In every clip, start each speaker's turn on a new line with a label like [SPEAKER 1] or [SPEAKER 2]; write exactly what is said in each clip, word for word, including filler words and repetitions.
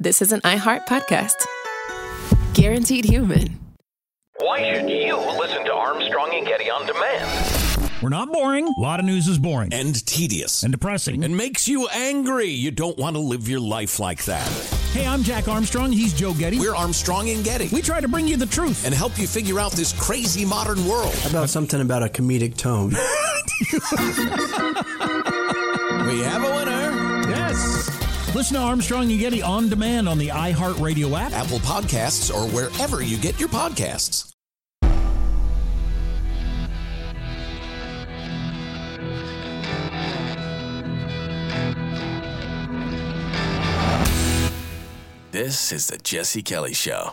[SPEAKER 1] this is an iHeart podcast. Guaranteed human.
[SPEAKER 2] Why should you listen to Armstrong and Getty on demand?
[SPEAKER 3] We're not boring. A lot of news is boring.
[SPEAKER 4] And tedious.
[SPEAKER 3] And depressing.
[SPEAKER 4] And makes you angry. You don't want to live your life like that.
[SPEAKER 3] Hey, I'm Jack Armstrong. He's Joe Getty.
[SPEAKER 4] We're Armstrong and Getty.
[SPEAKER 3] We try to bring you the truth.
[SPEAKER 4] And help you figure out this crazy modern world.
[SPEAKER 5] How about something about a comedic tone?
[SPEAKER 4] We have a winner.
[SPEAKER 3] Yes. Listen to Armstrong and Getty on demand on the iHeartRadio app,
[SPEAKER 4] Apple Podcasts, or wherever you get your podcasts. This is the Jesse Kelly Show.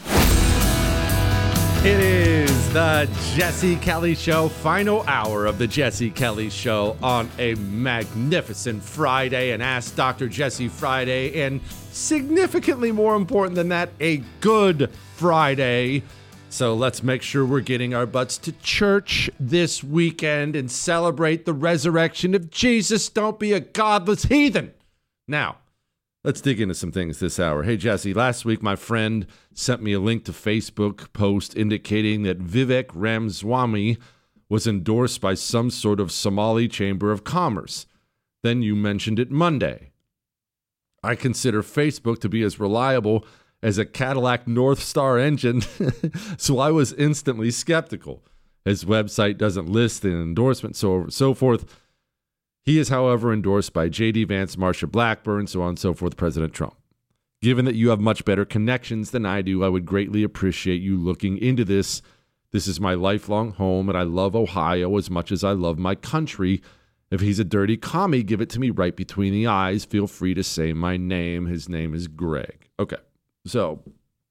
[SPEAKER 6] It is the Jesse Kelly Show, final hour of the Jesse Kelly Show on a magnificent Friday, an Ask Doctor Jesse Friday, and significantly more important than that, a good Friday. So let's make sure we're getting our butts to church this weekend and celebrate the resurrection of Jesus. Don't be a godless heathen. Now, let's dig into some things this hour. Hey, Jesse, last week my friend sent me a link to Facebook post indicating that Vivek Ramaswamy was endorsed by some sort of Somali Chamber of Commerce. Then you mentioned it Monday. I consider Facebook to be as reliable as a Cadillac North Star engine, so I was instantly skeptical. His website doesn't list an endorsement, so so forth. He is, however, endorsed by J D Vance, Marsha Blackburn, so on and so forth, President Trump. Given that you have much better connections than I do, I would greatly appreciate you looking into this. This is my lifelong home, and I love Ohio as much as I love my country. If he's a dirty commie, give it to me right between the eyes. Feel free to say my name. His name is Greg. Okay, so,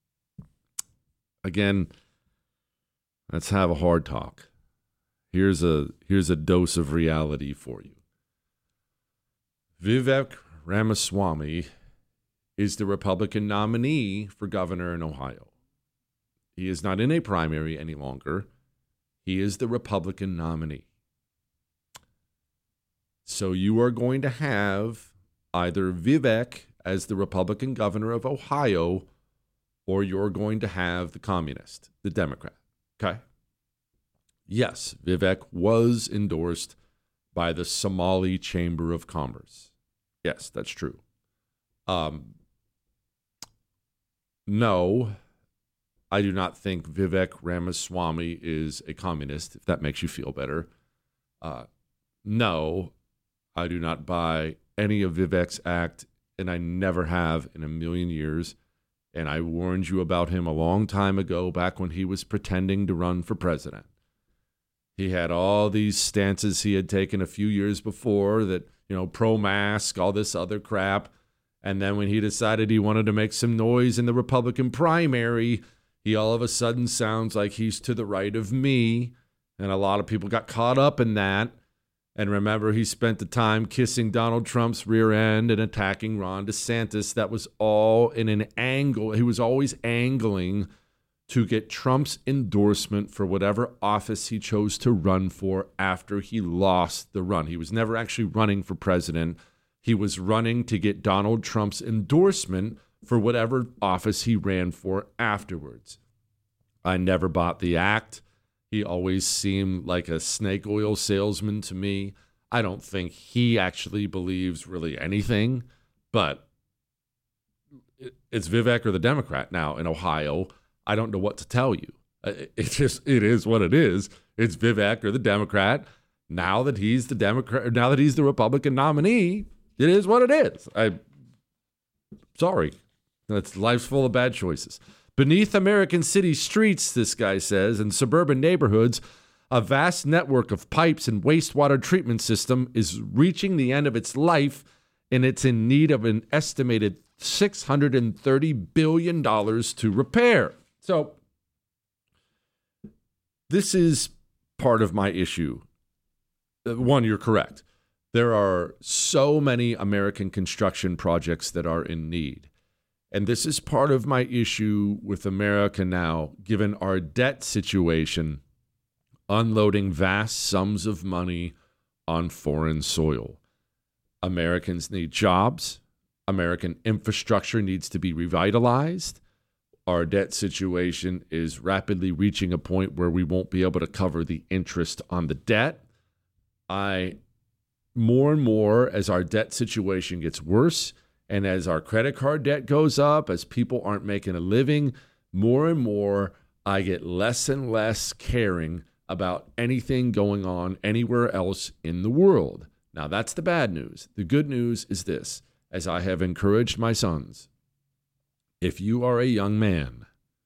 [SPEAKER 6] again, let's have a hard talk. Here's a, here's a dose of reality for you. Vivek Ramaswamy is the Republican nominee for governor in Ohio. He is not in a primary any longer. He is the Republican nominee. So you are going to have either Vivek as the Republican governor of Ohio, or you're going to have the communist, the Democrat. Okay? Yes, Vivek was endorsed by the Somali Chamber of Commerce. Yes, that's true. Um, no, I do not think Vivek Ramaswamy is a communist, if that makes you feel better. Uh, no, I do not buy any of Vivek's act, and I never have in a million years. And I warned you about him a long time ago, back when he was pretending to run for president. He had all these stances he had taken a few years before that, you know, pro-mask, all this other crap. And then when he decided he wanted to make some noise in the Republican primary, he all of a sudden sounds like he's to the right of me. And a lot of people got caught up in that. And remember, he spent the time kissing Donald Trump's rear end and attacking Ron DeSantis. That was all in an angle. He was always angling to get Trump's endorsement for whatever office he chose to run for after he lost the run. He was never actually running for president. He was running to get Donald Trump's endorsement for whatever office he ran for afterwards. I never bought the act. He always seemed like a snake oil salesman to me. I don't think he actually believes really anything, but it's Vivek or the Democrat now in Ohio. I don't know what to tell you. It just, it is what it is. It's Vivek or the Democrat. Now that he's the Democrat, now that he's the Republican nominee, it is what it is. I, sorry. That's, life's full of bad choices. Beneath American city streets, this guy says, and suburban neighborhoods, a vast network of pipes and wastewater treatment system is reaching the end of its life, and it's in need of an estimated six hundred thirty billion dollars to repair. So this is part of my issue. One, you're correct. There are so many American construction projects that are in need. And this is part of my issue with America now, given our debt situation, unloading vast sums of money on foreign soil. Americans need jobs. American infrastructure needs to be revitalized. Our debt situation is rapidly reaching a point where we won't be able to cover the interest on the debt. I, more and more, as our debt situation gets worse, and as our credit card debt goes up, as people aren't making a living, more and more, I get less and less caring about anything going on anywhere else in the world. Now, that's the bad news. The good news is this, as I have encouraged my sons, if you are a young man,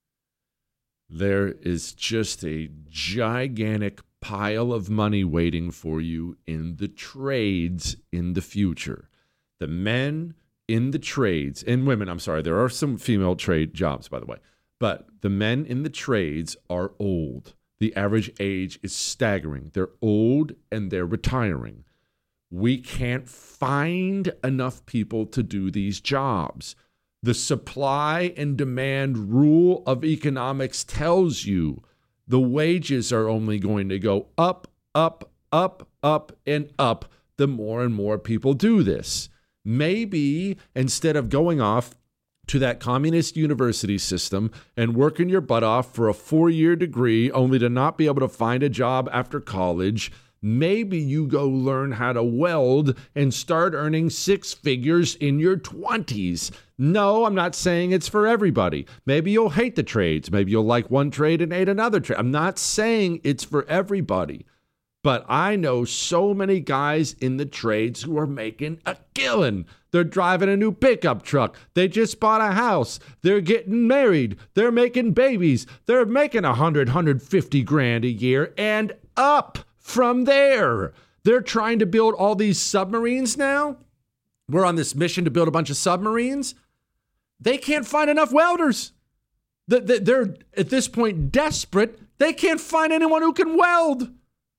[SPEAKER 6] there is just a gigantic pile of money waiting for you in the trades in the future. The men in the trades, and women, I'm sorry, there are some female trade jobs, by the way, but the men in the trades are old. The average age is staggering. They're old and they're retiring. We can't find enough people to do these jobs. The supply and demand rule of economics tells you the wages are only going to go up, up, up, up, and up the more and more people do this. Maybe instead of going off to that communist university system and working your butt off for a four-year degree only to not be able to find a job after college, maybe you go learn how to weld and start earning six figures in your twenties. No, I'm not saying it's for everybody. Maybe you'll hate the trades. Maybe you'll like one trade and hate another trade. I'm not saying it's for everybody. But I know so many guys in the trades who are making a killing. They're driving a new pickup truck. They just bought a house. They're getting married. They're making babies. They're making one hundred, one hundred fifty grand a year and up from there. They're trying to build all these submarines now. We're on this mission to build a bunch of submarines. They can't find enough welders. They're, at this point, desperate. They can't find anyone who can weld.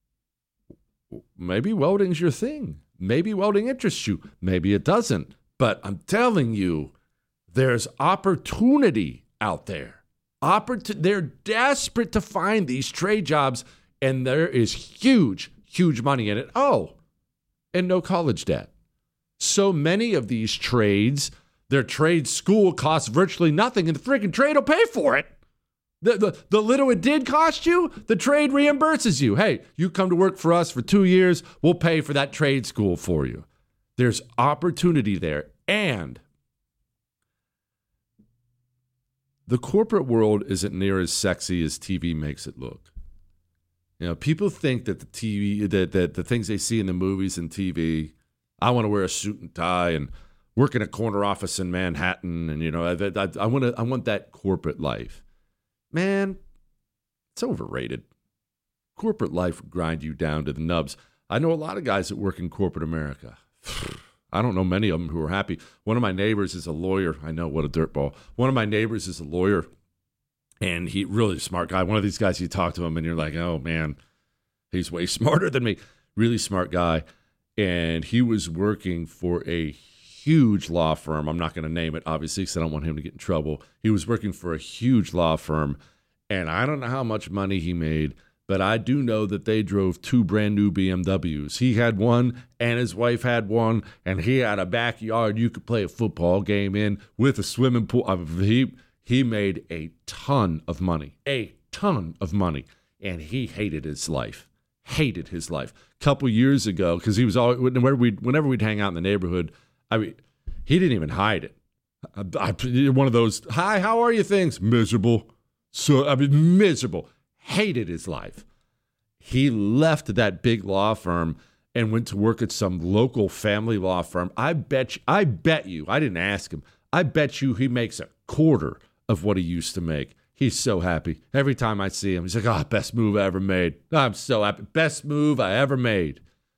[SPEAKER 6] Maybe welding's your thing. Maybe welding interests you. Maybe it doesn't. But I'm telling you, there's opportunity out there. Opport- they're desperate to find these trade jobs, and there is huge, huge money in it. Oh, and no college debt. So many of these trades, their trade school costs virtually nothing, and the freaking trade will pay for it. The, the, the little it did cost you, the trade reimburses you. Hey, you come to work for us for two years, we'll pay for that trade school for you. There's opportunity there. And the corporate world isn't near as sexy as T V makes it look. You know, people think that the T V, that, that the things they see in the movies and T V, I want to wear a suit and tie and work in a corner office in Manhattan, and you know, I, I, I want to, I want that corporate life. Man, it's overrated. Corporate life will grind you down to the nubs. I know a lot of guys that work in corporate America. I don't know many of them who are happy. One of my neighbors is a lawyer. I know, what a dirtball. One of my neighbors is a lawyer, and he really smart guy. One of these guys, you talk to him, and you're like, oh, man, he's way smarter than me. Really smart guy. And he was working for a huge law firm. I'm not going to name it, obviously, because I don't want him to get in trouble. He was working for a huge law firm, and I don't know how much money he made, but I do know that they drove two brand new B M Ws. He had one, and his wife had one, and he had a backyard you could play a football game in with a swimming pool. He, he made a ton of money, a ton of money, and he hated his life. Hated his life. A couple years ago, because he was always, whenever we'd, whenever we'd hang out in the neighborhood, I mean, he didn't even hide it. I, I, one of those, hi, how are you things? Miserable. So, I mean, miserable. Hated his life. He left that big law firm and went to work at some local family law firm. I bet you, I bet you, I didn't ask him, I bet you he makes a quarter of what he used to make. He's so happy. Every time I see him, he's like, oh, best move I ever made. I'm so happy. Best move I ever made.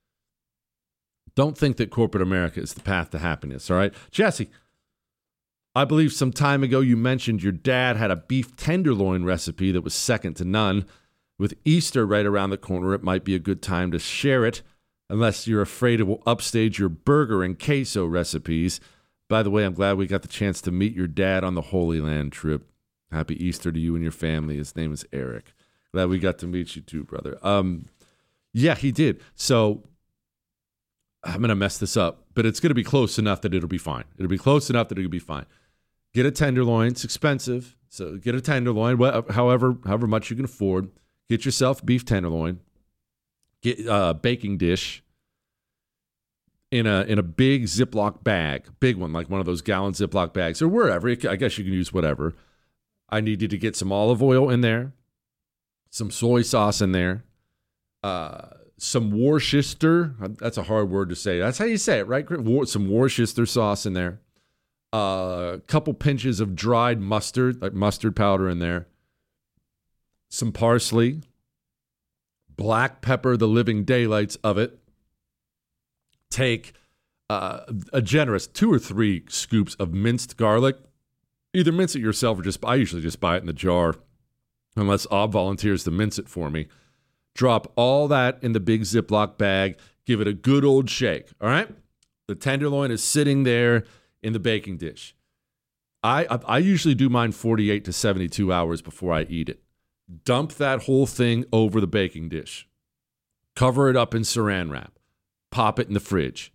[SPEAKER 6] Don't think that corporate America is the path to happiness, all right? Jesse, I believe some time ago you mentioned your dad had a beef tenderloin recipe that was second to none. With Easter right around the corner, it might be a good time to share it, unless you're afraid it will upstage your burger and queso recipes. By the way, I'm glad we got the chance to meet your dad on the Holy Land trip. Happy Easter to you and your family. His name is Eric. Glad we got to meet you too, brother. Um, yeah, he did. So I'm going to mess this up, but it's going to be close enough that it'll be fine. It'll be close enough that it'll be fine. Get a tenderloin. It's expensive. So get a tenderloin, however, however much you can afford. Get yourself beef tenderloin. Get a baking dish in a in a big Ziploc bag, big one, like one of those gallon Ziploc bags or wherever. I guess you can use whatever. I need you to get some olive oil in there, some soy sauce in there, uh, some Worcester. That's a hard word to say. That's how you say it, right? Some Worcester sauce in there. A uh, couple pinches of dried mustard, like mustard powder in there. Some parsley. Black pepper, the living daylights of it. Take uh, a generous two or three scoops of minced garlic. Either mince it yourself or just, I usually just buy it in the jar, unless Ob volunteers to mince it for me. Drop all that in the big Ziploc bag. Give it a good old shake, all right? The tenderloin is sitting there in the baking dish. I, I I usually do mine forty-eight to seventy-two hours before I eat it. Dump that whole thing over the baking dish. Cover it up in saran wrap. Pop it in the fridge.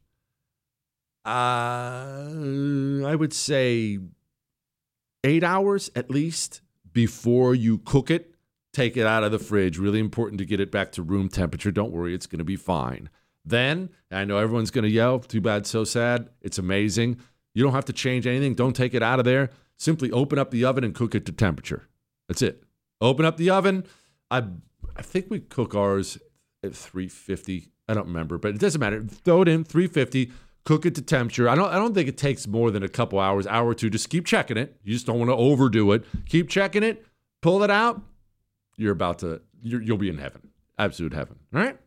[SPEAKER 6] Uh, I would say eight hours at least before you cook it. Take it out of the fridge. Really important to get it back to room temperature. Don't worry, it's going to be fine. Then, I know everyone's going to yell, too bad, so sad. It's amazing. You don't have to change anything. Don't take it out of there. Simply open up the oven and cook it to temperature. That's it. Open up the oven. I I think we cook ours at three fifty. I don't remember, but it doesn't matter. Throw it in three fifty. Cook it to temperature. I don't I don't think it takes more than a couple hours, hour or two. Just keep checking it. You just don't want to overdo it. Keep checking it. Pull it out. You're about to. You're, you'll be in heaven. Absolute heaven. All right.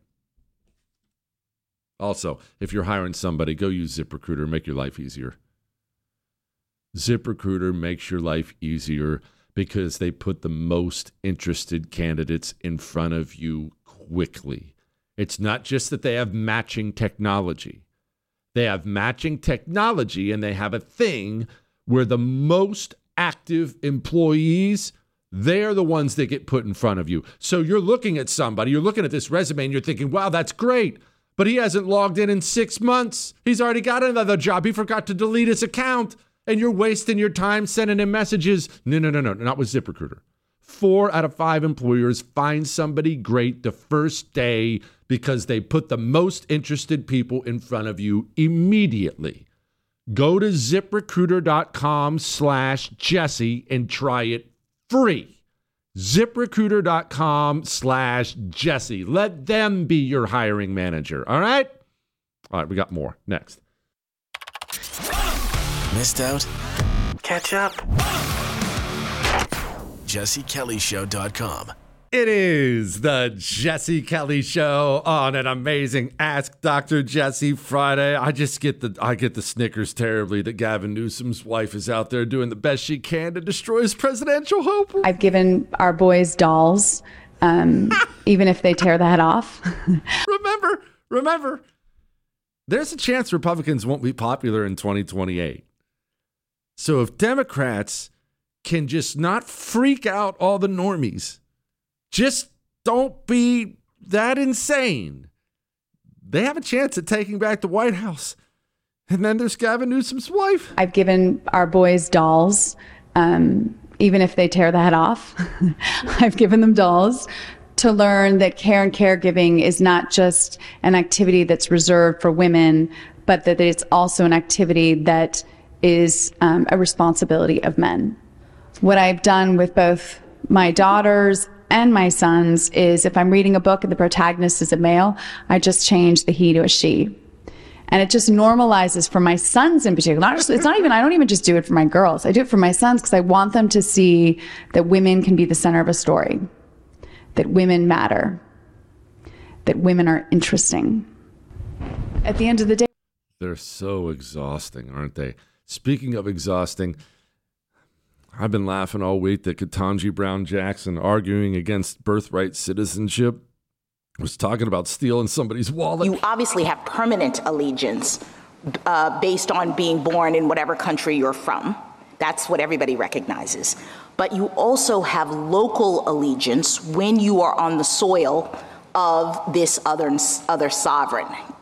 [SPEAKER 6] Also, if you're hiring somebody, go use ZipRecruiter. Make your life easier. ZipRecruiter makes your life easier because they put the most interested candidates in front of you quickly. It's not just that they have matching technology. They have matching technology, and they have a thing where the most active employees, they're the ones that get put in front of you. So you're looking at somebody, you're looking at this resume, and you're thinking, wow, that's great. But he hasn't logged in in six months. He's already got another job. He forgot to delete his account. And you're wasting your time sending him messages. No, no, no, no, not with ZipRecruiter. Four out of five employers find somebody great the first day because they put the most interested people in front of you immediately. Go to ZipRecruiter.com slash Jesse and try it free. ZipRecruiter.com slash Jesse. Let them be your hiring manager, all right? All right, we got more. Next.
[SPEAKER 7] Missed out? Catch up. Jesse Kelly Show dot com.
[SPEAKER 6] It is the Jesse Kelly Show on an amazing Ask Doctor Jesse Friday. I just get the I get the snickers terribly that Gavin Newsom's wife is out there doing the best she can to destroy his presidential hope.
[SPEAKER 8] I've given our boys dolls, um, even if they tear the head off.
[SPEAKER 6] remember, remember, there's a chance Republicans won't be popular in twenty twenty-eight. So if Democrats can just not freak out all the normies, just don't be that insane, they have a chance at taking back the White House. And then there's Gavin Newsom's wife.
[SPEAKER 8] I've given our boys dolls, um, even if they tear the head off. I've given them dolls to learn that care and caregiving is not just an activity that's reserved for women, but that it's also an activity that is um, a responsibility of men. What I've done with both my daughters and my sons is if I'm reading a book and the protagonist is a male, I just change the he to a she. And it just normalizes for my sons in particular. Not just, it's not even, I don't even just do it for my girls. I do it for my sons because I want them to see that women can be the center of a story, that women matter, that women are interesting. At the end of the day,
[SPEAKER 6] they're so exhausting, aren't they? Speaking of exhausting, I've been laughing all week that Ketanji Brown Jackson, arguing against birthright citizenship, was talking about stealing somebody's wallet.
[SPEAKER 9] You obviously have permanent allegiance uh, based on being born in whatever country you're from. That's what everybody recognizes. But you also have local allegiance when you are on the soil of this other, other sovereign.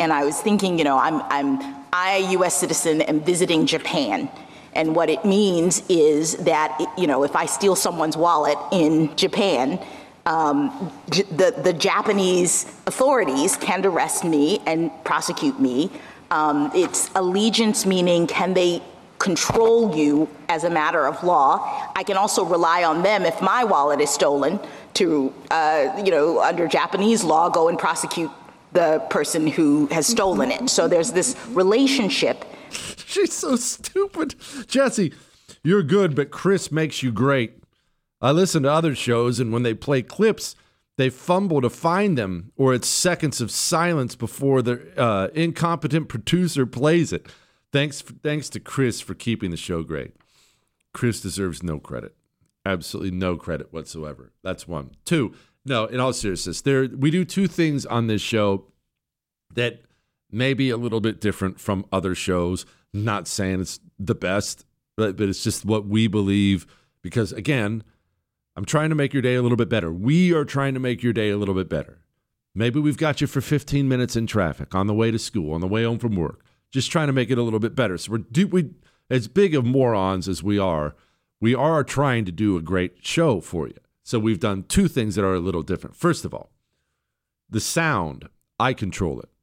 [SPEAKER 9] And I was thinking, you know, I'm, I'm, I, a U S citizen, am visiting Japan. And what it means is that, you know, if I steal someone's wallet in Japan, um, j- the, the Japanese authorities can arrest me and prosecute me. Um, it's allegiance, meaning can they control you as a matter of law. I can also rely on them if my wallet is stolen to, uh, you know, under Japanese law, go and prosecute the person who has stolen it. So there's this relationship.
[SPEAKER 6] She's so stupid. Jesse, you're good, but Chris makes you great. I listen to other shows, and when they play clips, they fumble to find them, or it's seconds of silence before the uh, incompetent producer plays it. Thanks, thanks to Chris for keeping the show great. Chris deserves no credit. Absolutely no credit whatsoever. That's one. Two, no, in all seriousness, there we do two things on this show that may be a little bit different from other shows. Not saying it's the best, but, but it's just what we believe. Because, again, I'm trying to make your day a little bit better. We are trying to make your day a little bit better. Maybe we've got you for fifteen minutes in traffic, on the way to school, on the way home from work. Just trying to make it a little bit better. So we're do, we, as big of morons as we are, we are trying to do a great show for you. So we've done two things that are a little different. First of all, the sound, I control it.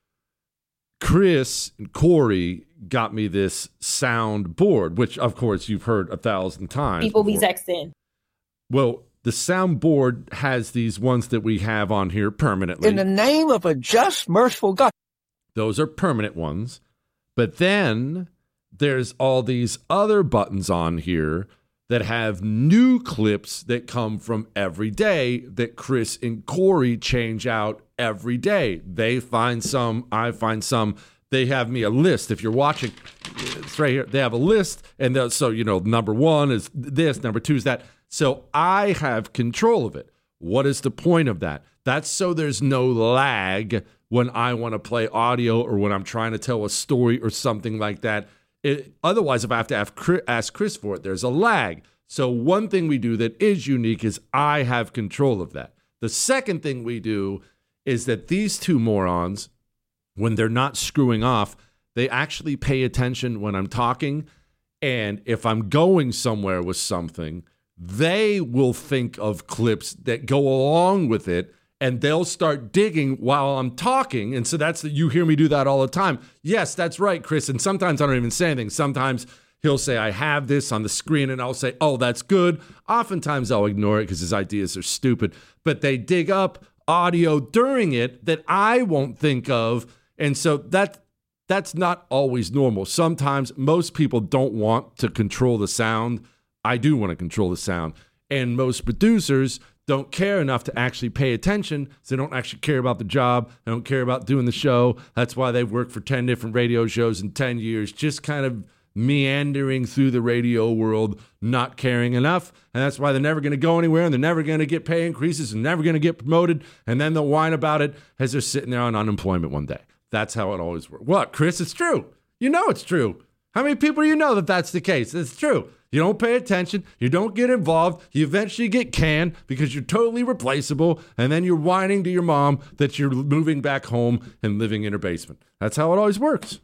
[SPEAKER 6] Chris and Corey got me this sound board, which, of course, you've heard a thousand times.
[SPEAKER 10] People
[SPEAKER 6] before.
[SPEAKER 10] be texting.
[SPEAKER 6] Well, the sound board has these ones that we have on here permanently.
[SPEAKER 11] In the name of a just, merciful God.
[SPEAKER 6] Those are permanent ones. But then there's all these other buttons on here that have new clips that come from every day that Chris and Corey change out every day. They find some, I find some. They have me a list. If you're watching, it's right here. They have a list. And so, you know, number one is this, number two is that. So I have control of it. What is the point of that? That's so there's no lag when I want to play audio or when I'm trying to tell a story or something like that. It, otherwise, if I have to have Chris, ask Chris for it, there's a lag. So one thing we do that is unique is I have control of that. The second thing we do is that these two morons, when they're not screwing off, they actually pay attention when I'm talking. And if I'm going somewhere with something, they will think of clips that go along with it, and they'll start digging while I'm talking. And so that's the, you hear me do that all the time. Yes, that's right, Chris. And sometimes I don't even say anything. Sometimes he'll say, I have this on the screen, and I'll say, oh, that's good. Oftentimes I'll ignore it because his ideas are stupid. But they dig up audio during it that I won't think of. And so that that's not always normal. Sometimes most people don't want to control the sound. I do want to control the sound. And most producers don't care enough to actually pay attention. So they don't actually care about the job. They don't care about doing the show. That's why they've worked for ten different radio shows in ten years, just kind of meandering through the radio world, not caring enough. And that's why they're never going to go anywhere, and they're never going to get pay increases and never going to get promoted. And then they'll whine about it as they're sitting there on unemployment one day. That's how it always works. What, Chris? It's true. You know it's true. How many people do you know that that's the case? It's true. You don't pay attention. You don't get involved. You eventually get canned because you're totally replaceable. And then you're whining to your mom that you're moving back home and living in her basement. That's how it always works.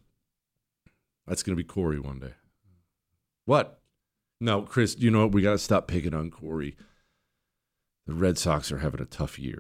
[SPEAKER 6] That's going to be Corey one day. What? No, Chris, you know what? We got to stop picking on Corey. The Red Sox are having a tough year.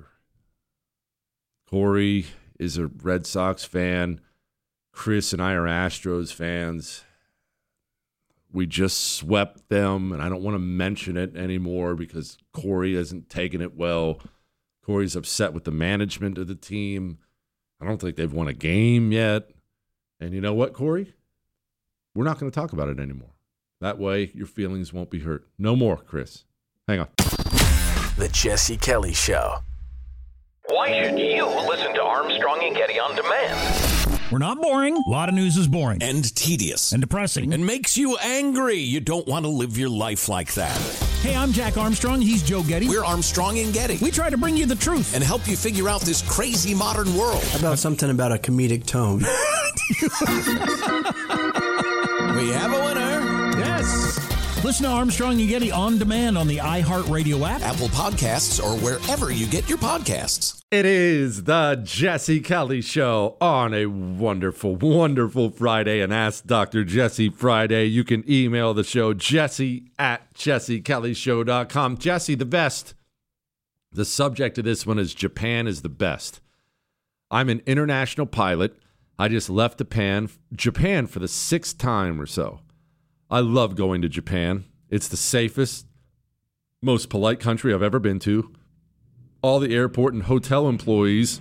[SPEAKER 6] Corey is a Red Sox fan. Chris and I are Astros fans. We just swept them, and I don't want to mention it anymore because Corey hasn't taken it well. Corey's upset with the management of the team. I don't think they've won a game yet. And you know what, Corey? We're not going to talk about it anymore. That way, your feelings won't be hurt. No more, Chris. Hang on.
[SPEAKER 7] The Jesse Kelly Show.
[SPEAKER 2] Why should you listen to Armstrong and Getty on demand?
[SPEAKER 3] We're not boring. A lot of news is boring.
[SPEAKER 4] And tedious.
[SPEAKER 3] And depressing.
[SPEAKER 4] And makes you angry. You don't want to live your life like that.
[SPEAKER 3] Hey, I'm Jack Armstrong. He's Joe Getty.
[SPEAKER 4] We're Armstrong and Getty.
[SPEAKER 3] We try to bring you the truth.
[SPEAKER 4] And help you figure out this crazy modern world.
[SPEAKER 5] How about something about a comedic tone?
[SPEAKER 4] We have a winner.
[SPEAKER 3] Yes. Listen to Armstrong and Getty on demand on the iHeartRadio app,
[SPEAKER 4] Apple Podcasts, or wherever you get your podcasts.
[SPEAKER 6] It is the Jesse Kelly Show on a wonderful, wonderful Friday, and Ask Doctor Jesse Friday. You can email the show, Jesse at jesse kelly show dot com. Jesse, the best. The subject of this one is Japan is the best. I'm an international pilot. I just left Japan, Japan for the sixth time or so. I love going to Japan. It's the safest, most polite country I've ever been to. All the airport and hotel employees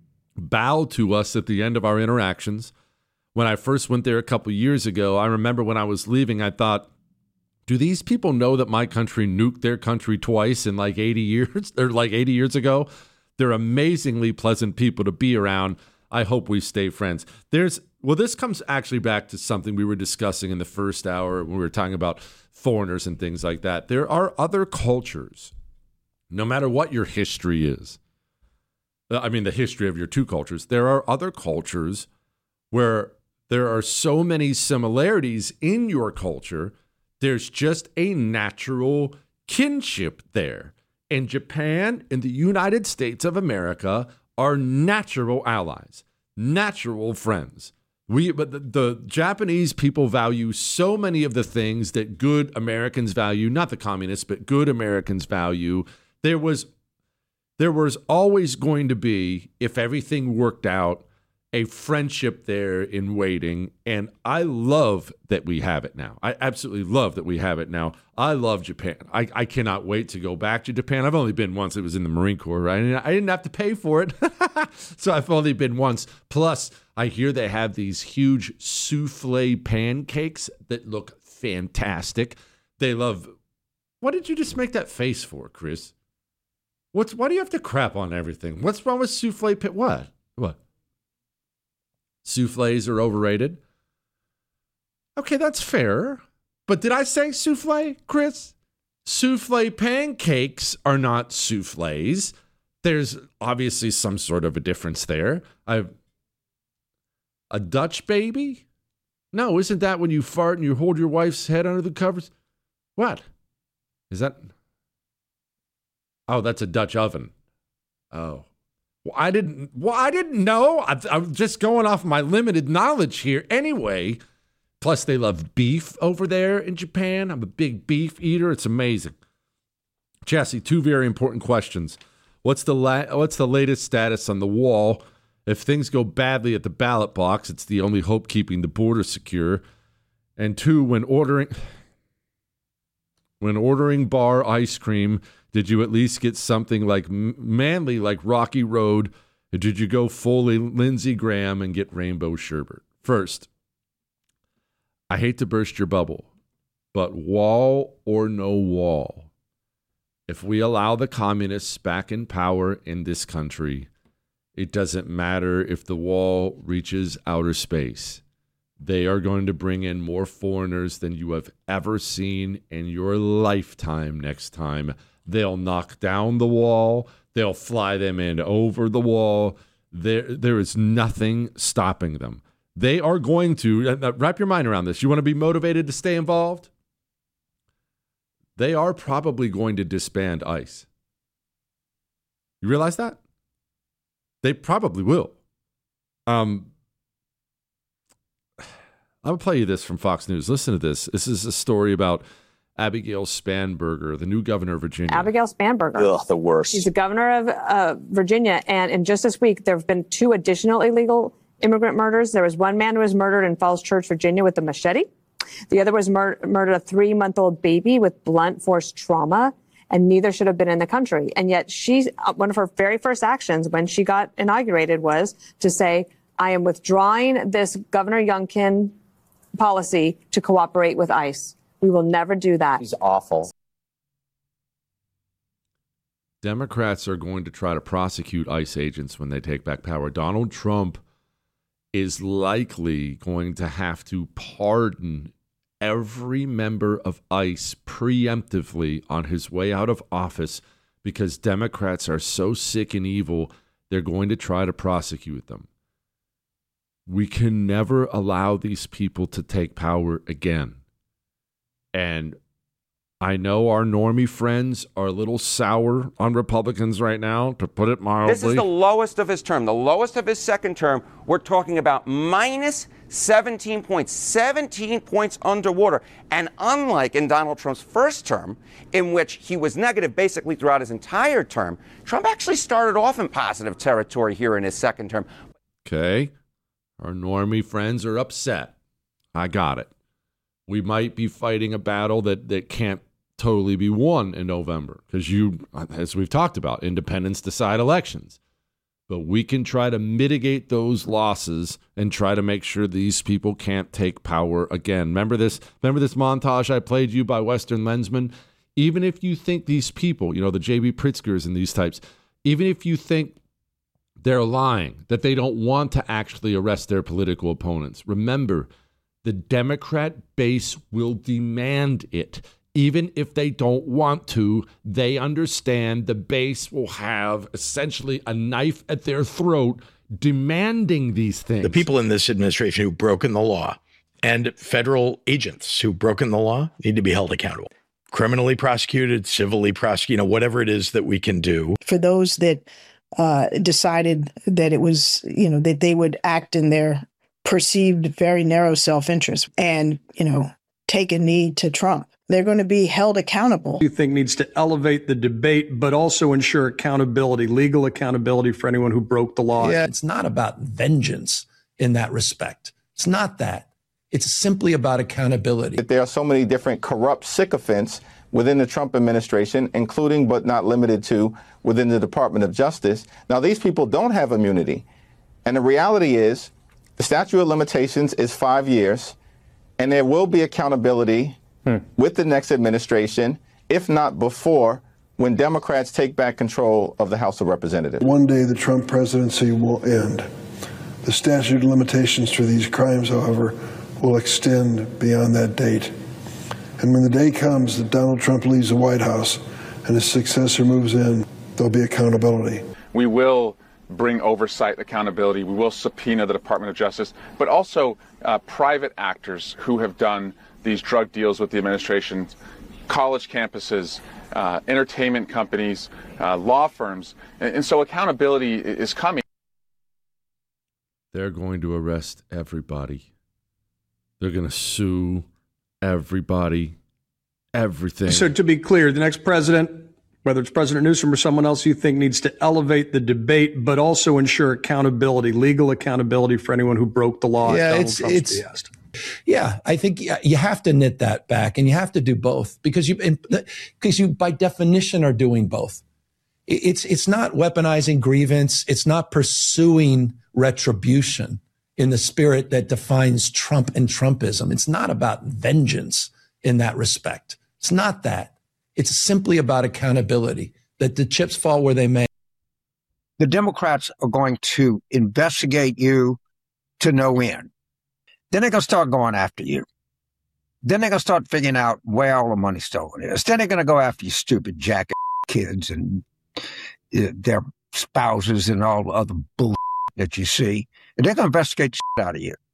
[SPEAKER 6] bow to us at the end of our interactions. When I first went there a couple years ago, I remember when I was leaving, I thought, do these people know that my country nuked their country twice in like eighty years, or like eighty years ago? They're amazingly pleasant people to be around. I hope we stay friends. There's Well, this comes actually back to something we were discussing in the first hour when we were talking about foreigners and things like that. There are other cultures, no matter what your history is. I mean, the history of your two cultures. There are other cultures where there are so many similarities in your culture. There's just a natural kinship there. And Japan and the United States of America are natural allies, natural friends. We, but the, the Japanese people value so many of the things that good Americans value, not the communists, but good Americans value. There was, there was always going to be, if everything worked out, a friendship there in waiting. And I love that we have it now. I absolutely love that we have it now. I love Japan. I, I cannot wait to go back to Japan. I've only been once. It was in the Marine Corps, right? And I didn't have to pay for it. So I've only been once. Plus, I hear they have these huge souffle pancakes that look fantastic. They love... What did you just make that face for, Chris? What's? Why do you have to crap on everything? What's wrong with souffle? Pa- what? What? Souffles are overrated? Okay, that's fair. But did I say souffle, Chris? Souffle pancakes are not souffles. There's obviously some sort of a difference there. I've a Dutch baby? No, isn't that when you fart and you hold your wife's head under the covers? What? Is that? Oh, that's a Dutch oven. Oh. Well, I didn't. Well, I didn't know. I, I'm just going off my limited knowledge here. Anyway, plus they love beef over there in Japan. I'm a big beef eater. It's amazing. Jesse, two very important questions. What's the la- What's the latest status on the wall? If things go badly at the ballot box, it's the only hope keeping the border secure. And two, when ordering when ordering bar ice cream, did you at least get something like manly like Rocky Road? Or did you go fully Lindsey Graham and get rainbow sherbet? First, I hate to burst your bubble, but wall or no wall, if we allow the communists back in power in this country, it doesn't matter if the wall reaches outer space. They are going to bring in more foreigners than you have ever seen in your lifetime next time. They'll knock down the wall. They'll fly them in over the wall. There, there is nothing stopping them. They are going to, uh, wrap your mind around this. You want to be motivated to stay involved? They are probably going to disband ICE. You realize that? They probably will. Um, I'll play you this from Fox News. Listen to this. This is a story about Abigail Spanberger, the new governor of Virginia.
[SPEAKER 10] Abigail Spanberger.
[SPEAKER 7] Ugh, the worst.
[SPEAKER 10] She's the governor of uh, Virginia. And in just this week, there have been two additional illegal immigrant murders. There was one man who was murdered in Falls Church, Virginia, with a machete. The other was mur- murdered a three-month-old baby with blunt force trauma, and neither should have been in the country. And yet she's one of her very first actions when she got inaugurated was to say, I am withdrawing this Governor Youngkin policy to cooperate with ICE. We will never do that.
[SPEAKER 7] She's awful.
[SPEAKER 6] Democrats are going to try to prosecute ICE agents when they take back power. Donald Trump is likely going to have to pardon every member of ICE preemptively on his way out of office because Democrats are so sick and evil, they're going to try to prosecute them. We can never allow these people to take power again. And I know our normie friends are a little sour on Republicans right now, to put it mildly.
[SPEAKER 12] This is the lowest of his term, the lowest of his second term. We're talking about minus seventeen points, seventeen points underwater. And unlike in Donald Trump's first term, in which he was negative basically throughout his entire term, Trump actually started off in positive territory here in his second term.
[SPEAKER 6] Okay. Our normie friends are upset. I got it. We might be fighting a battle that, that can't totally be won in November because you, as we've talked about, independents decide elections. But we can try to mitigate those losses and try to make sure these people can't take power again. Remember this, remember this montage I played you by Western Lensman? Even if you think these people, you know, the J B Pritzkers and these types, even if you think they're lying, that they don't want to actually arrest their political opponents, remember, the Democrat base will demand it. Even if they don't want to, they understand the base will have essentially a knife at their throat demanding these things.
[SPEAKER 13] The people in this administration who've broken the law and federal agents who've broken the law need to be held accountable. Criminally prosecuted, civilly prosecuted, you know, whatever it is that we can do.
[SPEAKER 14] For those that uh, decided that it was, you know, that they would act in their perceived very narrow self-interest and, you know, take a knee to Trump, they're going to be held accountable.
[SPEAKER 15] You think needs to elevate the debate, but also ensure accountability, legal accountability for anyone who broke the law.
[SPEAKER 16] Yeah, it's not about vengeance in that respect. It's not that. It's simply about accountability.
[SPEAKER 17] There are so many different corrupt sycophants within the Trump administration, including but not limited to within the Department of Justice. Now, these people don't have immunity. And the reality is the statute of limitations is five years, and there will be accountability Hmm. with the next administration, if not before, when Democrats take back control of the House of Representatives.
[SPEAKER 18] One day the Trump presidency will end. The statute of limitations for these crimes, however, will extend beyond that date. And when the day comes that Donald Trump leaves the White House and his successor moves in, there'll be accountability.
[SPEAKER 19] We will bring oversight, accountability. We will subpoena the Department of Justice, but also uh, private actors who have done these drug deals with the administration, college campuses, uh, entertainment companies, uh, law firms. And, and so accountability is coming.
[SPEAKER 6] They're going to arrest everybody. They're going to sue everybody, everything.
[SPEAKER 15] So to be clear, the next president, whether it's President Newsom or someone else you think needs to elevate the debate, but also ensure accountability, legal accountability for anyone who broke the law.
[SPEAKER 16] Yeah,
[SPEAKER 15] at Donald
[SPEAKER 16] it's,
[SPEAKER 15] Trump's
[SPEAKER 16] it's,
[SPEAKER 15] behest.
[SPEAKER 16] Yeah, I think you have to knit that back, and you have to do both because you, because you by definition are doing both. It's it's not weaponizing grievance. It's not pursuing retribution in the spirit that defines Trump and Trumpism. It's not about vengeance in that respect. It's not that. It's simply about accountability, that the chips fall where they may.
[SPEAKER 11] The Democrats are going to investigate you to no end. Then they're going to start going after you. Then they're going to start figuring out where all the money stolen is. Then they're going to go after you stupid jacket kids and uh, their spouses and all the other bull that you see. And they're going to investigate the shit out of you.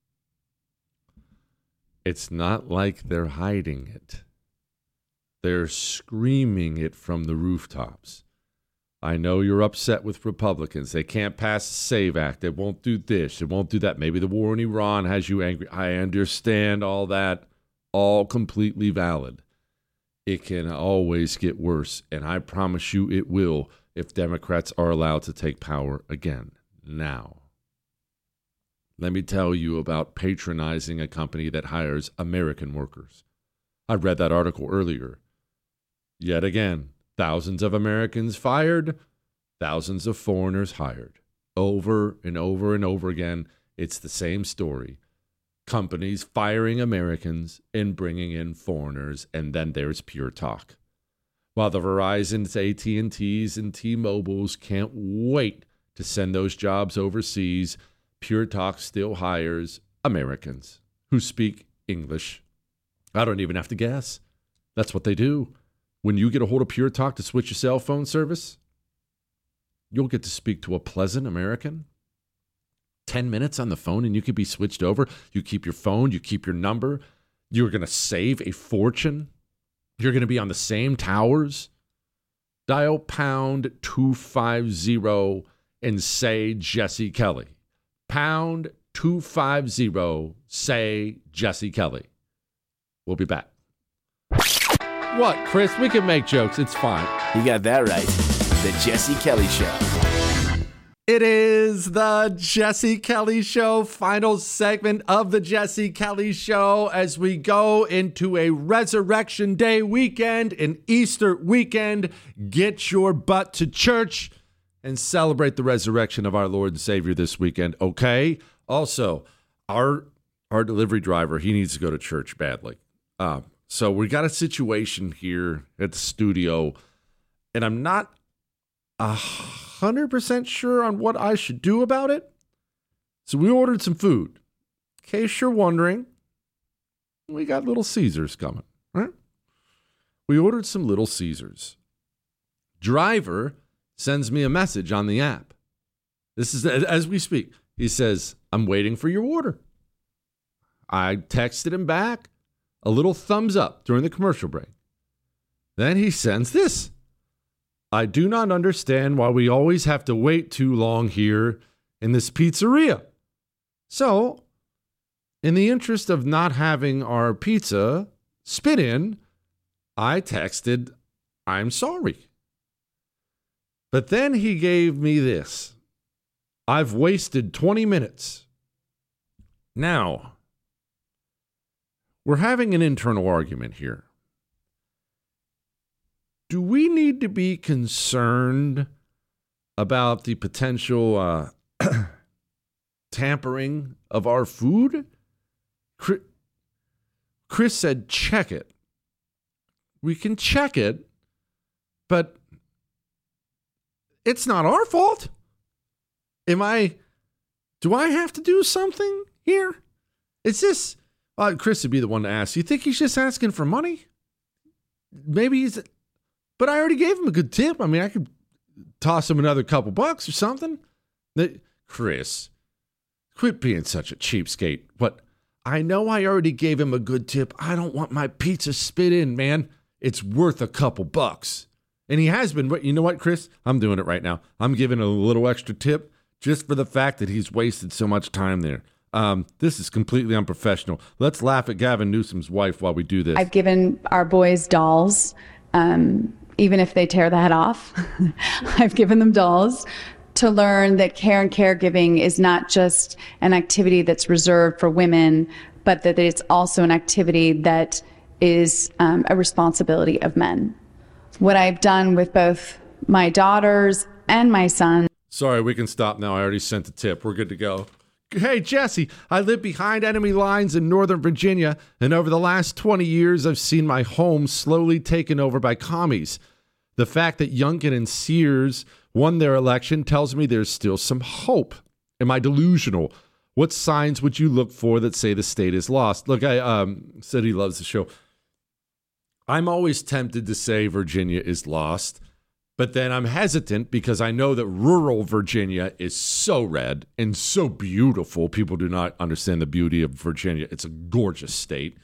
[SPEAKER 6] It's not like they're hiding it. They're screaming it from the rooftops. I know you're upset with Republicans. They can't pass the SAVE Act. They won't do this. They won't do that. Maybe the war in Iran has you angry. I understand all that. All completely valid. It can always get worse, and I promise you it will if Democrats are allowed to take power again. Now, let me tell you about patronizing a company that hires American workers. I read that article earlier. Yet again, thousands of Americans fired, thousands of foreigners hired. Over and over and over again, it's the same story. Companies firing Americans and bringing in foreigners, and then there's Pure Talk. While the Verizons, A T and T's, and T-Mobiles can't wait to send those jobs overseas, Pure Talk still hires Americans who speak English. I don't even have to guess. That's what they do. When you get a hold of Pure Talk to switch your cell phone service, you'll get to speak to a pleasant American. Ten minutes on the phone and you could be switched over. You keep your phone, you keep your number. You're going to save a fortune. you're going to be on the same towers, dial pound two fifty and say Jesse Kelly. Pound two fifty, say Jesse Kelly. We'll be back. What, Chris? We can make jokes. It's fine.
[SPEAKER 7] You got that right. The Jesse Kelly Show.
[SPEAKER 6] It is the Jesse Kelly Show, final segment of the Jesse Kelly Show as we go into a Resurrection Day weekend, an Easter weekend. Get your butt to church and celebrate the resurrection of our Lord and Savior this weekend, okay? Also, our our delivery driver, he needs to go to church badly. Uh, so we got a situation here at the studio, and I'm not a hundred percent sure on what I should do about it. So we ordered some food. In case you're wondering, we got Little Caesars coming, right? We ordered some Little Caesars. Driver sends me a message on the app. This is as we speak. He says, I'm waiting for your order. I texted him back a little thumbs up during the commercial break. Then he sends this. I do not understand why we always have to wait too long here in this pizzeria. So, in the interest of not having our pizza spit in, I texted, I'm sorry. But then he gave me this. I've wasted twenty minutes. Now, we're having an internal argument here. Do we need to be concerned about the potential uh, tampering of our food? Chris said, check it. We can check it, but it's not our fault. Am I, do I have to do something here? Is this, uh, Chris would be the one to ask. You think he's just asking for money? Maybe he's, but I already gave him a good tip. I mean, I could toss him another couple bucks or something. Chris, quit being such a cheapskate. What? I know I already gave him a good tip. I don't want my pizza spit in, man. It's worth a couple bucks. And he has been, but you know what, Chris? I'm doing it right now. I'm giving a little extra tip just for the fact that he's wasted so much time there. Um, this is completely unprofessional. Let's laugh at Gavin Newsom's wife while we do this.
[SPEAKER 8] I've given our boys dolls. Um, even if they tear the head off, I've given them dolls to learn that care and caregiving is not just an activity that's reserved for women, but that it's also an activity that is um, a responsibility of men. What I've done with both my daughters and my son.
[SPEAKER 6] Sorry, we can stop now. I already sent the tip. We're good to go. Hey, Jesse, I live behind enemy lines in Northern Virginia, and over the last twenty years, I've seen my home slowly taken over by commies. The fact that Youngkin and Sears won their election tells me there's still some hope. Am I delusional? What signs would you look for that say the state is lost? Look, I um, said he loves the show. I'm always tempted to say Virginia is lost. But then I'm hesitant because I know that rural Virginia is so red and so beautiful. People do not understand the beauty of Virginia. It's a gorgeous state.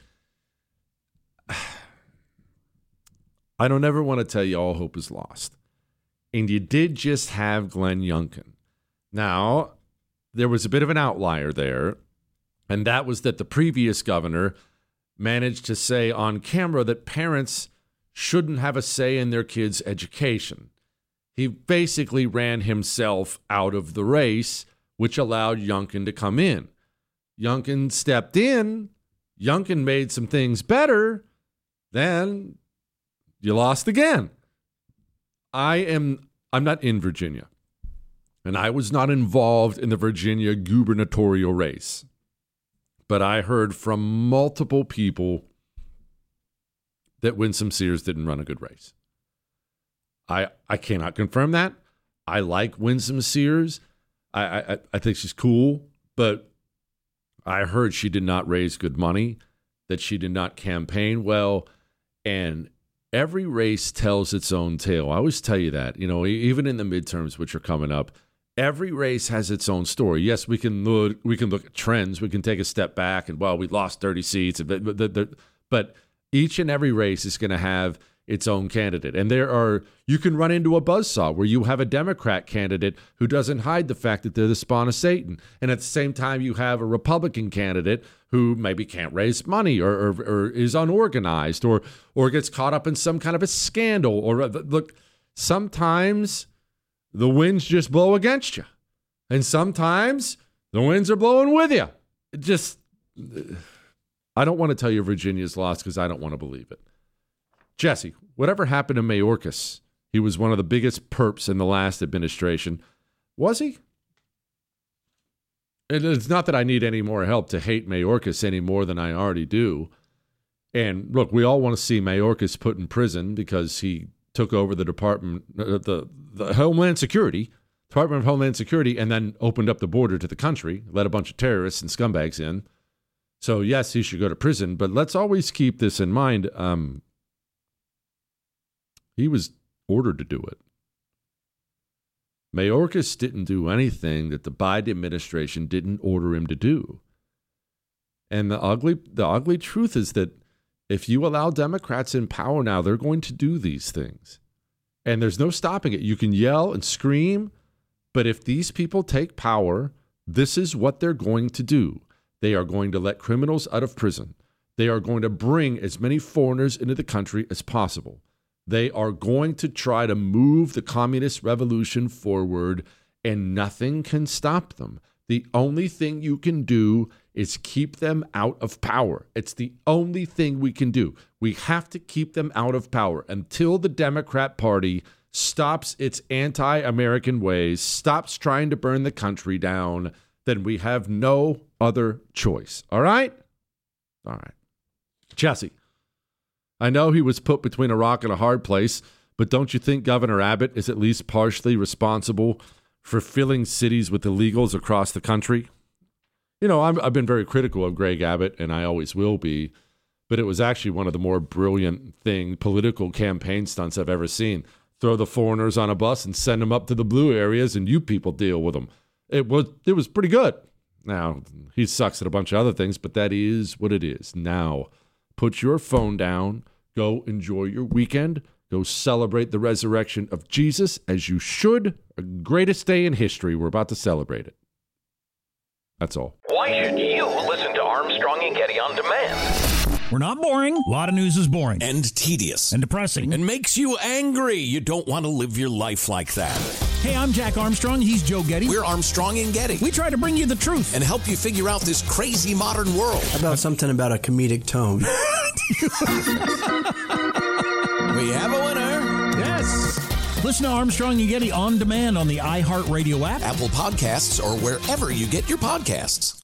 [SPEAKER 6] I don't ever want to tell you all hope is lost. And you did just have Glenn Youngkin. Now, there was a bit of an outlier there, and that was that the previous governor managed to say on camera that parents shouldn't have a say in their kids' education. He basically ran himself out of the race, which allowed Youngkin to come in. Youngkin stepped in. Youngkin made some things better. Then you lost again. I am, I'm not in Virginia, and I was not involved in the Virginia gubernatorial race. But I heard from multiple people that Winsome Sears didn't run a good race. I I cannot confirm that. I like Winsome Sears. I, I I think she's cool, but I heard she did not raise good money, that she did not campaign well, and every race tells its own tale. I always tell you that, you know, even in the midterms, which are coming up, every race has its own story. Yes, we can look we can look at trends. We can take a step back and, well, we lost thirty seats, but but, but Each and every race is going to have its own candidate. And there are, you can run into a buzzsaw where you have a Democrat candidate who doesn't hide the fact that they're the spawn of Satan. And at the same time, you have a Republican candidate who maybe can't raise money or, or, or is unorganized or, or gets caught up in some kind of a scandal. Or look, sometimes the winds just blow against you. And sometimes the winds are blowing with you. It just, I don't want to tell you Virginia's lost because I don't want to believe it. Jesse, whatever happened to Mayorkas? He was one of the biggest perps in the last administration. Was he? And it's not that I need any more help to hate Mayorkas any more than I already do. And look, we all want to see Mayorkas put in prison because he took over the Department, uh, the, the Homeland Security, Department of Homeland Security, and then opened up the border to the country, let a bunch of terrorists and scumbags in. So, yes, he should go to prison, but let's always keep this in mind. Um, he was ordered to do it. Mayorkas didn't do anything that the Biden administration didn't order him to do. And the ugly, the ugly truth is that if you allow Democrats in power now, they're going to do these things. And there's no stopping it. You can yell and scream, but if these people take power, this is what they're going to do. They are going to let criminals out of prison. They are going to bring as many foreigners into the country as possible. They are going to try to move the communist revolution forward, and nothing can stop them. The only thing you can do is keep them out of power. It's the only thing we can do. We have to keep them out of power until the Democrat Party stops its anti-American ways, stops trying to burn the country down. Then we have no other choice. All right? All right. Jesse, I know he was put between a rock and a hard place, but don't you think Governor Abbott is at least partially responsible for filling cities with illegals across the country? You know, I'm, I've been very critical of Greg Abbott, and I always will be, but it was actually one of the more brilliant thing, political campaign stunts I've ever seen. Throw the foreigners on a bus and send them up to the blue areas, and you people deal with them. It was it was pretty good. Now, he sucks at a bunch of other things, but that is what it is. Now, put your phone down. Go enjoy your weekend. Go celebrate the resurrection of Jesus as you should. The greatest day in history. We're about to celebrate it. That's all.
[SPEAKER 2] Why should you listen to Armstrong and Getty on demand?
[SPEAKER 3] We're not boring. A lot of news is boring.
[SPEAKER 4] And tedious.
[SPEAKER 3] And depressing.
[SPEAKER 4] And makes you angry. You don't want to live your life like that.
[SPEAKER 3] Hey, I'm Jack Armstrong. He's Joe Getty.
[SPEAKER 4] We're Armstrong and Getty.
[SPEAKER 3] We try to bring you the truth.
[SPEAKER 4] And help you figure out this crazy modern world.
[SPEAKER 5] How about something about a comedic tone?
[SPEAKER 4] We have a winner.
[SPEAKER 3] Yes. Listen to Armstrong and Getty on demand on the iHeartRadio app,
[SPEAKER 4] Apple Podcasts, or wherever you get your podcasts.